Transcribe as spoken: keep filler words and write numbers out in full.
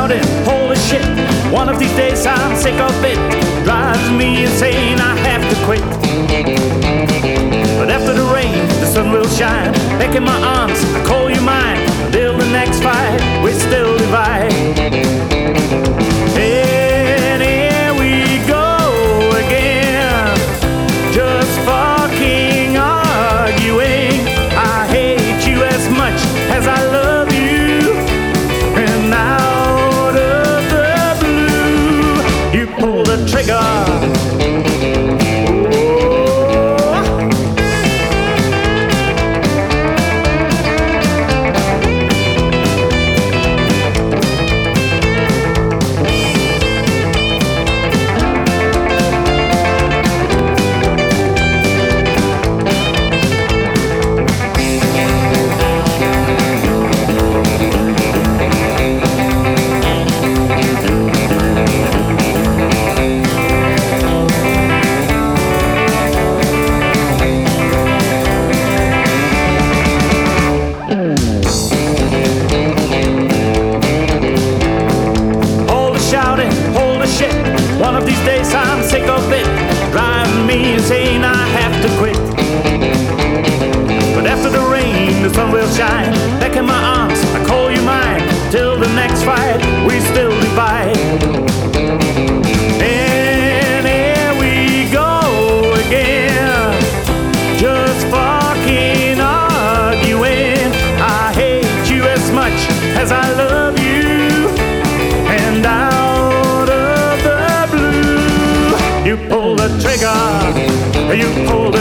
shouting, holy shit. One of these days I'm sick of it. Drives me insane, I have to quit. But after the rain, the sun will shine. Back in my arms, I call you mine. Till the next fight, we still divide. And here we go again, just fucking arguing. I hate you as much as I love you, and out of the blue, you pull the trigger. One of these days I'm sick of it. Driving me insane, I have to quit. But after the rain, the sun will shine. Back in my arms, I call you mine. Till the next fight, we still divide. And here we go again, just fucking arguing. I hate you as much as I love you, and I you pull the trigger, you pull the